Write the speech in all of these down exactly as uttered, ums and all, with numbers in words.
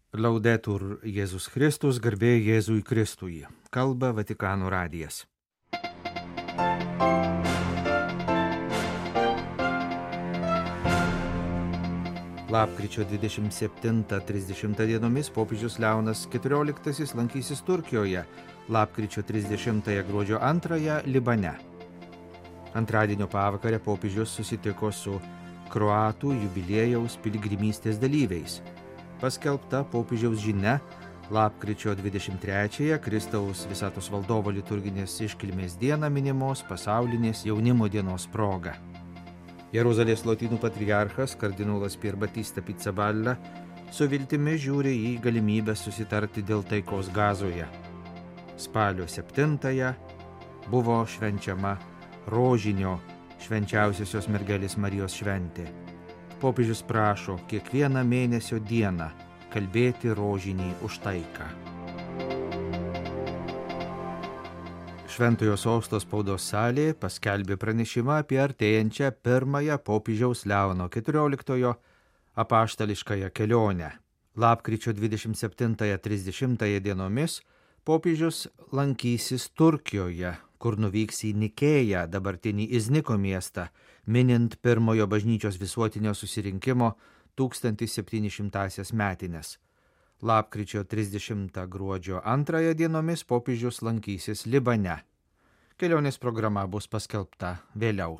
Laudetur Jėzus Kristus, garbė Jėzui Kristui. Kalba Vatikano radijas. Lapkričio dvidešimt septintą trisdešimtą dienomis popiežius Leonas keturioliktasis lankysis Turkijoje, lapkričio trisdešimtąją gruodžio antrąją Libane. Antradienio pavakarę popiežius susitiko su kroatų jubiliejaus piligrimystės dalyviais. Paskelbta popiežiaus žinia, lapkričio dvidešimt trečiąją Kristaus Visatos valdovo liturginės iškilmės dieną minimos pasaulinės jaunimo dienos proga. Jeruzalės lotynų patriarchas kardinolas Pier Battista Pizzaballa su viltimi žiūri į galimybę susitarti dėl taikos Gazoje. Spalio septintąją buvo švenčiama rožinio švenčiausiosios mergelės Marijos šventė. Popiežius prašo kiekvieną mėnesio dieną kalbėti rožinį už taiką. Šventojo sosto spaudos salė paskelbė pranešimą apie artėjančią pirmąją popiežiaus Leono keturioliktojo apaštališkąją kelionę. Lapkričio dvidešimt septintąją trisdešimtąją dienomis popiežius lankysis Turkijoje, kur nuvyks į Nikėją, dabartinį Izniko miestą, minint pirmojo bažnyčios visuotinio susirinkimo tūkstantis septyni šimtąsias metines. Lapkričio trisdešimtą gruodžio antrąją dienomis popiežius lankysis Libane. Kelionės programa bus paskelbta vėliau.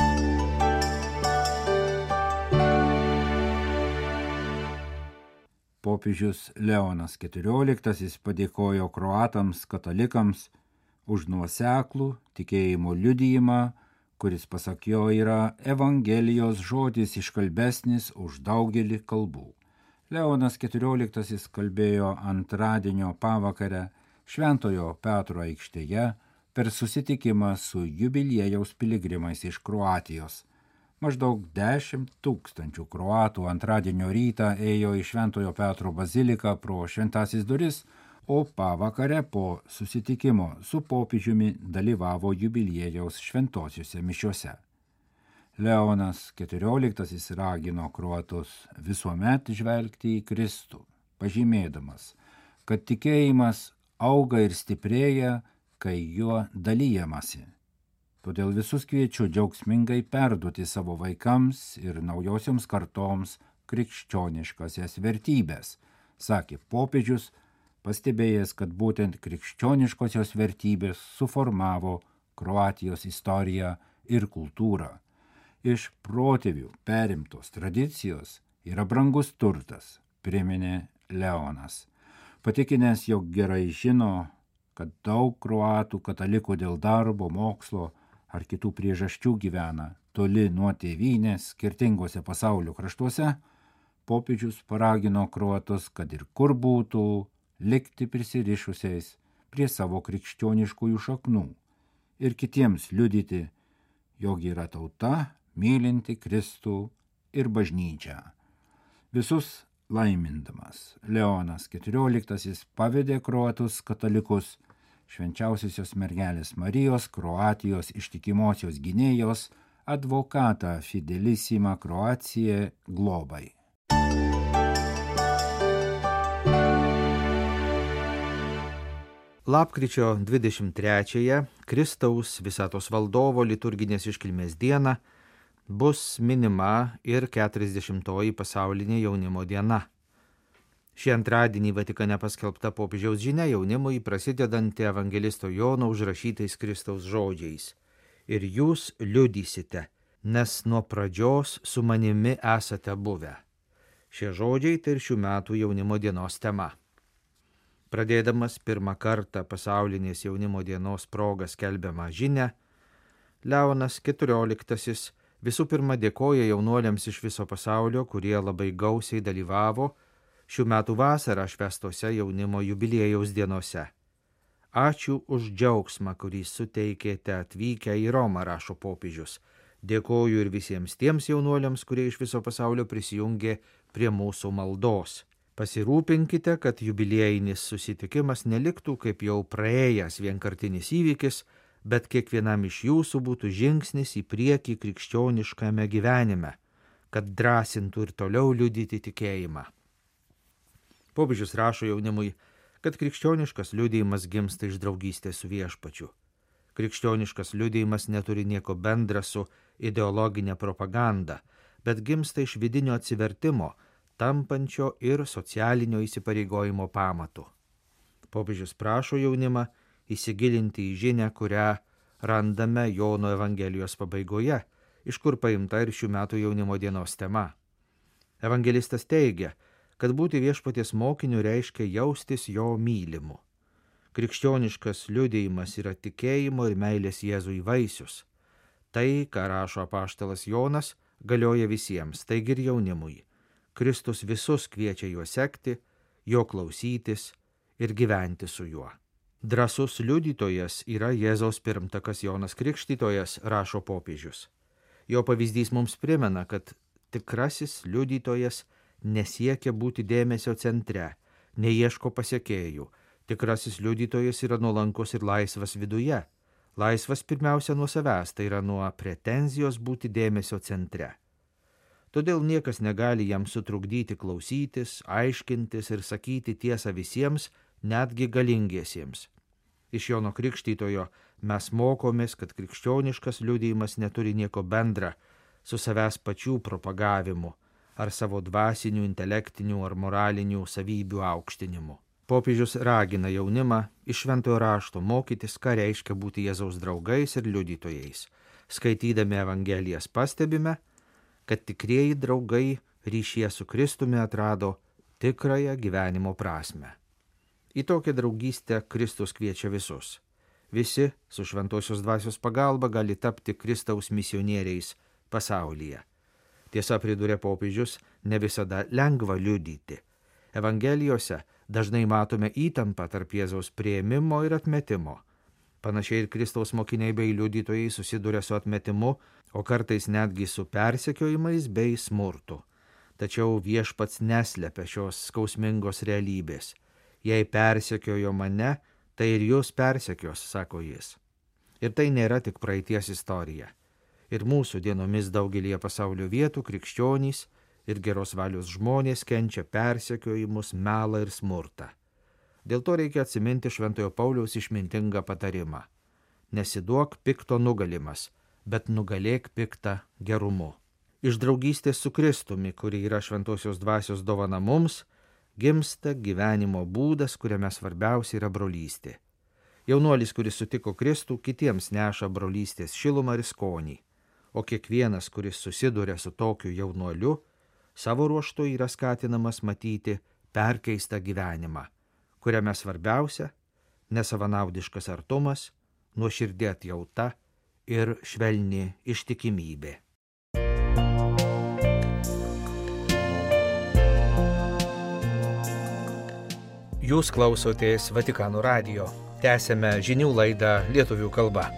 Popiežius Leonas keturioliktasis padėkojo kroatams katalikams už nuoseklų tikėjimo liudijimą, kuris pasak jo yra Evangelijos žodis iškalbesnis už daugelį kalbų. Leonas keturioliktasis kalbėjo antradienio pavakarę Šventojo Petro aikštėje per susitikimą su jubiliejaus piligrimais iš Kroatijos. Maždaug dešimt tūkstančių kroatų antradienio rytą ėjo į Šventojo Petro baziliką pro šventasis duris, o pavakarę po susitikimo su popiežiumi dalyvavo jubiliejaus šventosiuose mišiuose. Leonas keturioliktasis ragino kroatus visuomet žvelgti į Kristų, pažymėdamas, kad tikėjimas auga ir stiprėja, kai juo dalyjamasi. Todėl visus kviečiu džiaugsmingai perduoti savo vaikams ir naujosioms kartoms krikščioniškasias vertybės, sakė popiežius, pastebėjęs, kad būtent krikščioniškosios vertybės suformavo Kroatijos istoriją ir kultūrą. Iš protėvių perimtos tradicijos yra brangus turtas, priminė Leonas, patikinęs, jog gerai žino, kad daug kroatų katalikų dėl darbo, mokslo ar kitų priežasčių gyvena toli nuo tėvynės skirtingose pasaulio kraštuose. Popiežius paragino kroatus, kad ir kur būtų, likti prisirišusiais prie savo krikščioniškųjų šaknų ir kitiems liudyti, jog yra tauta, mylinti Kristų ir bažnyčią. Visus laimindamas, Leonas keturioliktasis pavedė kroatus katalikus švenčiausiosios mergelės Marijos, Kroatijos ištikimosios gynėjos, advokatą Fidelissimą Kroaciją globai. Lapkričio dvidešimt trečiąją Kristaus Visatos valdovo liturginės iškilmės dieną bus minima ir keturiasdešimtoji pasaulinė jaunimo diena. Šį antradienį Vatikane paskelbta popiežiaus žinia jaunimui prasidedanti evangelisto Jono užrašytais Kristaus žodžiais. Ir jūs liudysite, nes nuo pradžios su manimi esate buvę. Šie žodžiai tai ir šių metų jaunimo dienos tema. Pradėdamas pirmą kartą pasaulinės jaunimo dienos progą skelbiamą žinią, Leonas keturioliktasis visų pirma dėkoja jaunuoliams iš viso pasaulio, kurie labai gausiai dalyvavo šių metų vasarą švęstose jaunimo jubiliejaus dienose. Ačiū už džiaugsmą, kurį suteikėte atvykę į Romą, rašo popiežius. Dėkoju ir visiems tiems jaunuoliams, kurie iš viso pasaulio prisijungė prie mūsų maldos. Pasirūpinkite, kad jubiliejinis susitikimas neliktų kaip jau praėjęs vienkartinis įvykis, bet kiekvienam iš jūsų būtų žingsnis į priekį krikščioniškame gyvenime, kad drąsintų ir toliau liudyti tikėjimą. Popiežius rašo jaunimui, kad krikščioniškas liudijimas gimsta iš draugystės su viešpačiu. Krikščioniškas liudijimas neturi nieko bendra su ideologinė propaganda, bet gimsta iš vidinio atsivertimo, tampančio ir socialinio įsipareigojimo pamatu. Popiežius prašo jaunimą įsigilinti į žinią, kurią randame Jono Evangelijos pabaigoje, iš kur paimta ir šių metų jaunimo dienos tema. Evangelistas teigia, kad būti viešpaties mokiniu reiškia jaustis jo mylimu. Krikščioniškas liudijimas yra tikėjimo ir meilės Jėzui vaisius. Tai, ką rašo apaštalas Jonas, galioja visiems, taigi ir jaunimui. Kristus visus kviečia juo sekti, jo klausytis ir gyventi su juo. Drąsus liudytojas yra Jėzaus pirmtakas Jonas Krikštytojas, rašo popiežius. Jo pavyzdys mums primena, kad tikrasis liudytojas nesiekia būti dėmesio centre, neieško pasiekėjų. Tikrasis liudytojas yra nuolankus ir laisvas viduje. Laisvas pirmiausia nuo savęs, tai yra nuo pretenzijos būti dėmesio centre. Todėl niekas negali jam sutrukdyti klausytis, aiškintis ir sakyti tiesą visiems, netgi galingiesiems. Iš Jono Krikštytojo mes mokomės, kad krikščioniškas liudijimas neturi nieko bendra su savęs pačių propagavimu ar savo dvasinių, intelektinių ar moralinių savybių aukštinimu. Popiežius ragina jaunimą iš Šventojo rašto mokytis, ką reiškia būti Jėzaus draugais ir liudytojais. Skaitydami Evangelijas pastebime, kad tikrieji draugai ryšyje su Kristumi atrado tikrąją gyvenimo prasme. Į tokią draugystę Kristus kviečia visus. Visi su šventosios dvasios pagalba gali tapti Kristaus misionieriais pasaulyje. Tiesa, priduria popiežius, ne visada lengva liudyti. Evangelijose dažnai matome įtampą tarp Jėzaus priėmimo ir atmetimo. Panašiai ir Kristaus mokiniai bei liudytojai susiduria su atmetimu, o kartais netgi su persekiojimais bei smurtu. Tačiau viešpats neslepia šios skausmingos realybės. Jei persekiojo mane, tai ir jūs persekios, sako jis. Ir tai nėra tik praeities istorija. Ir mūsų dienomis daugelie pasaulio vietų krikščionys ir geros valios žmonės kenčia persekiojimus, melą ir smurtą. Dėl to reikia atsiminti Šventojo Pauliaus išmintingą patarimą. Nesiduok pikto nugalimas, bet nugalėk piktą gerumu. Iš draugystės su Kristumi, kuri yra šventosios dvasios dovana mums, gimsta gyvenimo būdas, kuriame svarbiausia yra brolystė. Jaunuolis, kuris sutiko Kristų, kitiems neša brolystės šilumą ir skonį, o kiekvienas, kuris susiduria su tokiu jaunuoliu, savo ruožtu yra skatinamas matyti perkeistą gyvenimą, kuriame svarbiausia nesavanaudiškas artumas, nuoširdė atjauta ir švelni ištikimybė. Jūs klausotės Vatikano radijo. Tęsėme žinių laidą lietuvių kalba.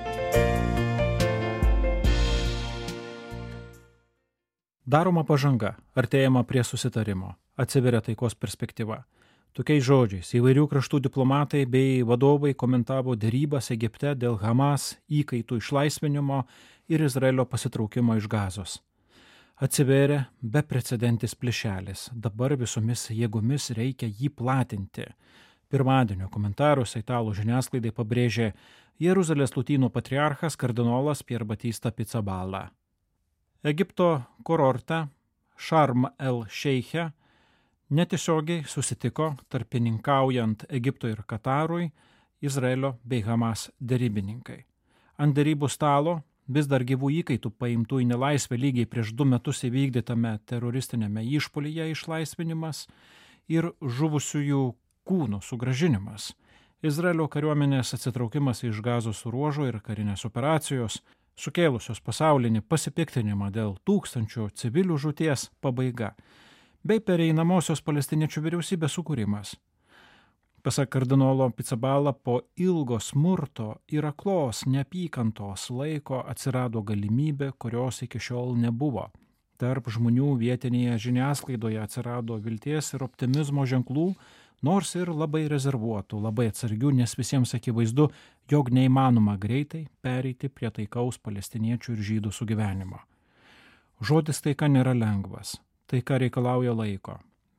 Daroma pažanga, artėjama prie susitarimo, atsiveria taikos perspektyva. Tokiais žodžiais įvairių kraštų diplomatai bei vadovai komentavo dėrybas Egipte dėl Hamas įkaitų išlaisvinimo ir Izraelio pasitraukimo iš Gazos. Atsiveria beprecedentis plyšelis, dabar visomis jėgomis reikia jį platinti. Pirmadienio komentaruose italų žiniasklaidai pabrėžė Jeruzalės Lotynų patriarchas kardinolas Pier Batista Pizzaballa. Egipto kurorte Šarm el Šeiche netiesiogiai susitiko tarpininkaujant Egiptui ir Katarui Izraelio bei Hamas derybininkai. Ant derybų stalo vis dar gyvų įkaitų paimtų į nelaisvę lygiai prieš du metus įvykdytame teroristinėme išpuolyje išlaisvinimas ir žuvusiųjų kūnų sugrąžinimas. Izraelio kariuomenės atsitraukimas iš Gazos ruožo ir karinės operacijos, sukėlusios pasaulinį pasipiktinimą dėl tūkstančių civilių žūties pabaiga, bei pereinamosios palestiniečių vyriausybės sukūrimas. Pasak kardinolo Pizzaballa, po ilgo smurto ir aklos neapykantos laiko atsirado galimybė, kurios iki šiol nebuvo. Tarp žmonių vietinėje žiniasklaidoje atsirado vilties ir optimizmo ženklų, nors ir labai rezervuotų, labai atsargių, nes visiems akivaizdu, jog neįmanoma greitai pereiti prie taikaus palestiniečių ir žydų sugyvenimo. Žodis taika nėra lengvas, taika reikalauja laiko.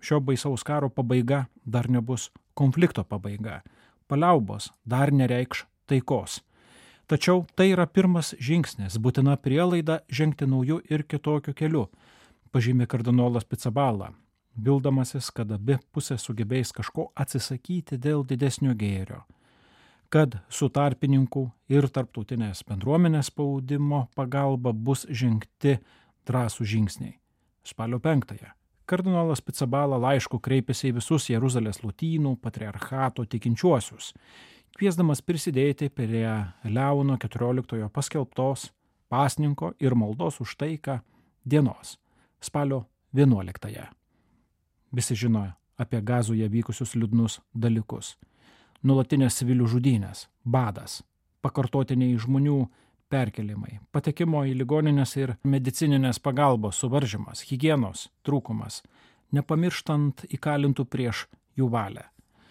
šio baisaus karo pabaiga dar nebus konflikto pabaiga. Paliaubos dar nereikš taikos. Tačiau tai yra pirmas žingsnis, būtina prielaida žengti naujų ir kitokių kelių, pažymė kardinolas Pizzaballa, vildamasis, kad abi pusės sugebės kažko atsisakyti dėl didesnio gėrio, kad su tarpininkų ir tarptautinės bendruomenės spaudimo pagalba bus žengti drąsų žingsniai. Spalio penktąją kardinolas Pizzaballa laišku kreipėsi į visus Jeruzalės lotynų patriarchato tikinčiuosius, kviesdamas prisidėti prie Leono keturioliktojo paskelbtos pasninko ir maldos už taiką dienos, spalio vienuoliktąją. Visi žino apie Gazoje vykusius liūdnus dalykus. Nuolatinės civilių žudynės, badas, pakartotiniai žmonių perkelimai, patekimo į ligoninės ir medicininės pagalbos suvaržymas, higienos trūkumas, nepamirštant įkalintų prieš jų valią.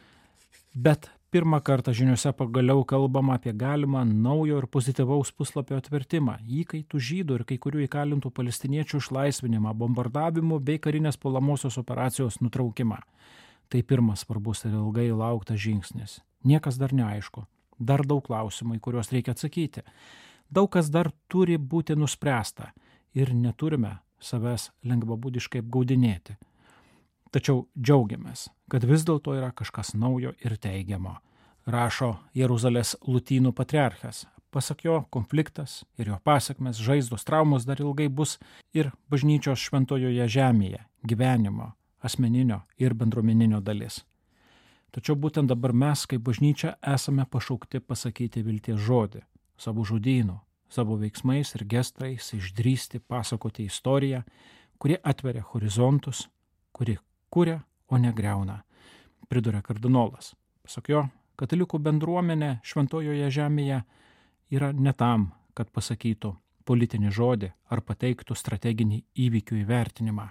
Bet pirmą kartą žiniuose pagaliau kalbama apie galimą naujo ir pozityvaus puslapio atvertimą, įkaitų žydų ir kai kurių įkalintų palestiniečių išlaisvinimą, bombardavimų bei karinės puolamosios operacijos nutraukimą. Tai pirmas svarbus ir ilgai lauktas žingsnis. Niekas dar neaišku. Dar daug klausimų, į kuriuos reikia atsakyti. Daug kas dar turi būti nuspręsta ir neturime savęs lengvabūdiškai apgaudinėti. Tačiau džiaugiamės, kad vis dėlto yra kažkas naujo ir teigiamo, rašo Jeruzalės lotynų patriarchas. Pasak jo, konfliktas ir jo pasekmes, žaizdos, traumos dar ilgai bus ir bažnyčios šventojoje žemėje, gyvenimo, asmeninio ir bendruomeninio dalis. Tačiau būtent dabar mes, kaip bažnyčia, esame pašaukti pasakyti vilties žodį, savo žodynų, savo veiksmais ir gestais išdrįsti pasakoti istoriją, kuri atveria horizontus, kuri kuria, o ne griauna, priduria kardinolas. Pasak jo, katalikų bendruomenė šventojoje žemėje yra ne tam, kad pasakytų politinį žodį ar pateiktų strateginį įvykių įvertinimą.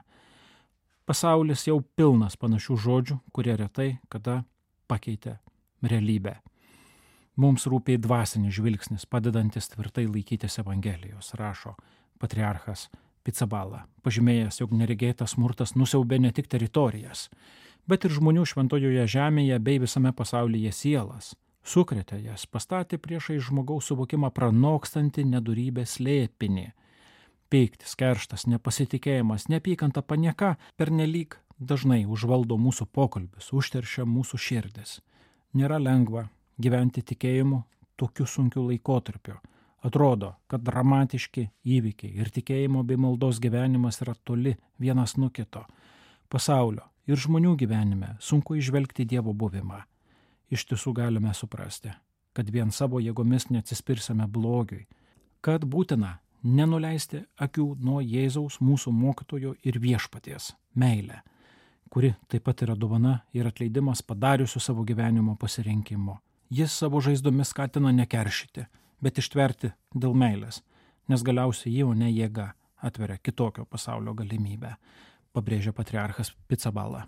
Pasaulis jau pilnas panašių žodžių, kurie retai kada pakeitė realybę. Mums rūpė dvasinis žvilgsnis, padedantis tvirtai laikytis Evangelijos, rašo patriarchas Pizzaballa, pažymėjęs, jog neregėtas smurtas nusiaubė ne tik teritorijas, bet ir žmonių šventojoje žemėje bei visame pasaulyje sielas. Sukrėtė jas, pastatė priešai žmogaus suvokimą pranokstantį nedorybės slėpinį. Pyktis, kerštas, nepasitikėjimas, neapykanta, panieka pernelyg dažnai užvaldo mūsų pokalbius, užteršia mūsų širdis. Nėra lengva gyventi tikėjimu tokiu sunkiu laikotarpiu. Atrodo, kad dramatiški įvykiai ir tikėjimo bei maldos gyvenimas yra toli vienas nuo kito. Pasaulio ir žmonių gyvenime sunku įžvelgti Dievo buvimą. Iš tiesų galime suprasti, kad vien savo jėgomis neatsispirsime blogiui, kad būtina nenuleisti akių nuo Jėzaus mūsų mokytojo ir viešpaties meilę, kuri taip pat yra dovana ir atleidimas padariusių savo gyvenimo pasirinkimo. Jis savo žaizdomis skatina nekeršyti, bet ištverti dėl meilės, nes galiausiai ji, o ne jėga, atveria kitokio pasaulio galimybę, pabrėžia patriarchas Pizzaballa.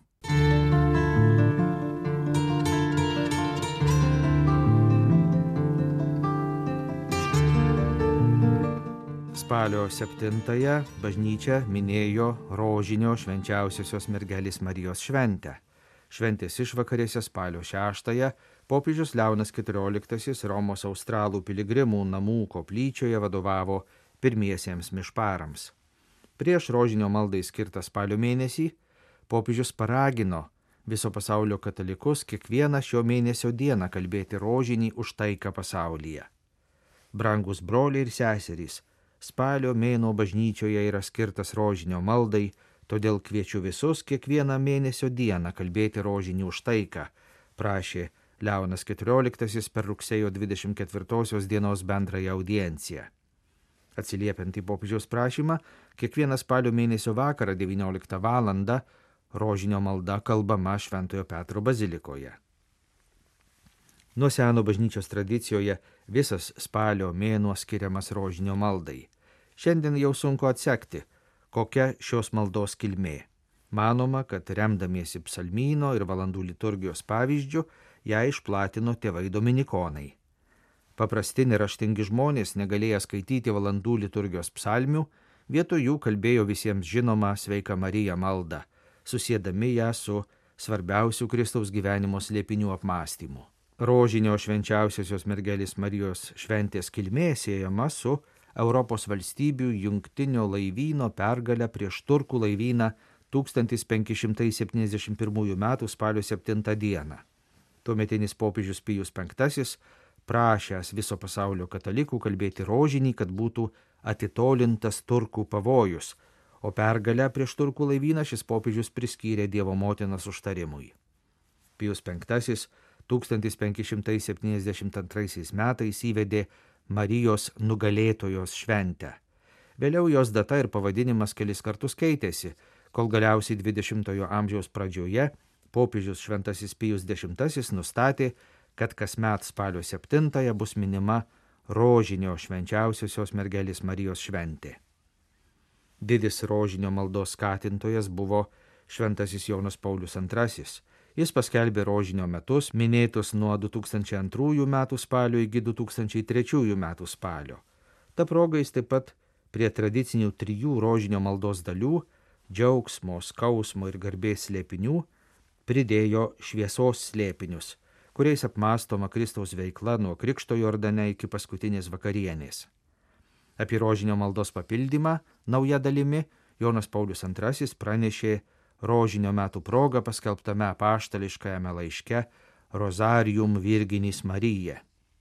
Spalio septintąją bažnyčia minėjo rožinio švenčiausiosios mergelės Marijos šventę. Šventės išvakarėse spalio šeštąją popiežius Leonas keturioliktasis Romos australų piligrimų namų koplyčioje vadovavo pirmiesiems mišparams. Prieš rožinio maldai skirtą spalio mėnesį popiežius paragino viso pasaulio katalikus kiekvieną šio mėnesio dieną kalbėti rožinį už taiką pasaulyje. Brangus broliai ir seserys, spalio mėnuo bažnyčioje yra skirtas rožinio maldai, todėl kviečiu visus kiekvieną mėnesio dieną kalbėti rožinį už taiką, prašė Leonas keturioliktasis per rugsėjo dvidešimt ketvirtosios dienos bendrąją audienciją. Atsiliepiant į popiežiaus prašymą, kiekvieną spalio mėnesio vakarą devynioliktą valandą rožinio malda kalbama Šventojo Petro bazilikoje. Nuo seno bažnyčios tradicijoje visas spalio mėnuo skiriamas rožinio maldai. Šiandien jau sunku atsekti, kokia šios maldos kilmė. Manoma, kad remdamiesi psalmyno ir valandų liturgijos pavyzdžių, ją išplatino tėvai dominikonai. Paprasti neraštingi žmonės, negalėję skaityti valandų liturgijos psalmių, vietoj jų kalbėjo visiems žinomą Sveika Marija maldą, susėdami ją su svarbiausių Kristaus gyvenimo slėpinių apmąstymu. Rožinio švenčiausiosios mergelės Marijos šventės kilmė siejama su Europos valstybių jungtinio laivyno pergalę prieš turkų laivyną tūkstantis penki šimtai septyniasdešimt pirmųjų metų spalio septintą dieną. Tuometinis popiežius Pijus penktasis prašęs viso pasaulio katalikų kalbėti rožinį, kad būtų atitolintas turkų pavojus, o pergalę prieš turkų laivyną šis popiežius priskyrė Dievo motinos užtarimui. Pijus penktasis tūkstantis penki šimtai septyniasdešimt antraisiais metais įvedė Marijos nugalėtojos šventę. Vėliau jos data ir pavadinimas kelis kartus keitėsi, kol galiausiai dvidešimtojo amžiaus pradžioje popiežius Šventasis Pijus dešimtasis nustatė, kad kasmet spalio septintąją bus minima rožinio švenčiausiosios mergelės Marijos šventė. Didis rožinio maldos skatintojas buvo Šventasis Jonas Paulius antrasis. Jis paskelbė rožinio metus, minėtus nuo du tūkstančiai antrųjų metų spalio iki du tūkstančiai trečiųjų metų spalio. Ta proga jis taip pat prie tradicinių trijų rožinio maldos dalių – džiaugsmo, skausmo ir garbės slėpinių – pridėjo šviesos slėpinius, kuriais apmąstoma Kristaus veikla nuo Krikšto Jordane iki paskutinės vakarienės. Apie rožinio maldos papildymą nauja dalimi Jonas Paulius antrasis pranešė rožinio metų proga paskelbtame apaštališkajame laiške Rozarium Virginis Marija.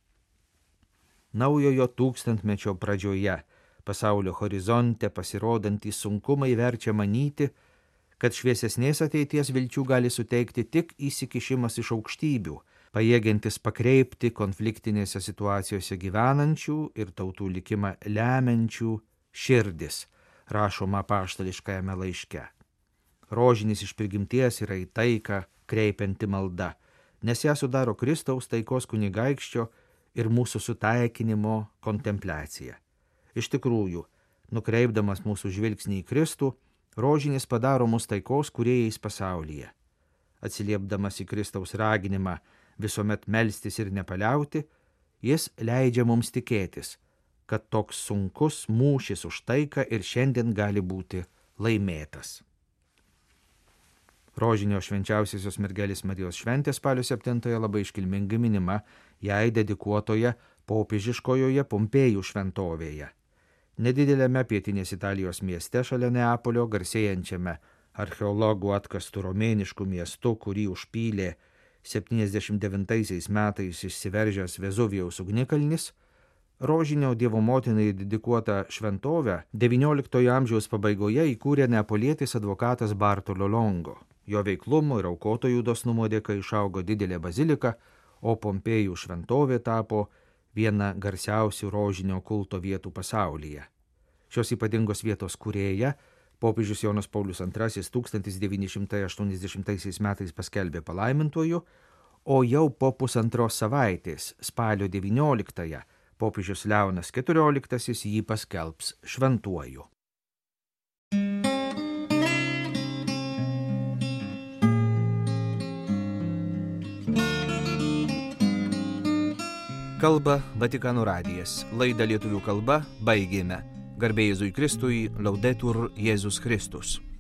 Naujojo tūkstantmečio pradžioje pasaulio horizonte pasirodantys sunkumai verčia manyti, kad šviesesnės ateities vilčių gali suteikti tik įsikišimas iš aukštybių, pajėgiantis pakreipti konfliktinėse situacijose gyvenančių ir tautų likimą lemiančių širdis, rašoma apaštališkajame laiške. Rožinis iš prigimties yra į taiką kreipianti malda, nes ją sudaro Kristaus taikos kunigaikščio ir mūsų sutaikinimo kontempliacija. Iš tikrųjų, nukreipdamas mūsų žvilgsnį į Kristų, rožinis padaro mus taikos kūrėjais pasaulyje. Atsiliepdamas į Kristaus raginimą visuomet melstis ir nepaliauti, jis leidžia mums tikėtis, kad toks sunkus mūšis už taiką ir šiandien gali būti laimėtas. Rožinio švenčiausiosios mergelės Marijos šventė spalio septintąją labai iškilmingai minima jai dedikuotoje popiežiškojoje Pompėjų šventovėje. Nedidelėme pietinės Italijos mieste šalia Neapolio, garsėjančiame archeologų atkastų romėniškų miestų, kurį užpylė septyniasdešimt devintaisiais metais išsiveržęs Vezuvijaus ugnikalnis, rožinio Dievo motinai dedikuotą šventovę devynioliktojo amžiaus pabaigoje įkūrė neapolietis advokatas Bartolo Longo. Jo veiklumo ir aukotojų dosnumo dėka išaugo didelė bazilika, o Pompėjų šventovė tapo viena garsiausių rožinio kulto vietų pasaulyje. Šios ypatingos vietos kūrėja popiežius Jonas Paulius antrasis tūkstantis devyni šimtai aštuoniasdešimtaisiais metais paskelbė palaimintuoju, o jau po pusantros savaitės, spalio devynioliktąją, popiežius Leonas keturioliktasis jį paskelbs šventuoju. Kalba Vatikano radijas. Laidą lietuvių kalba baigėme. Garbė Jėzui Kristui, Laudetur Jėzus Kristus.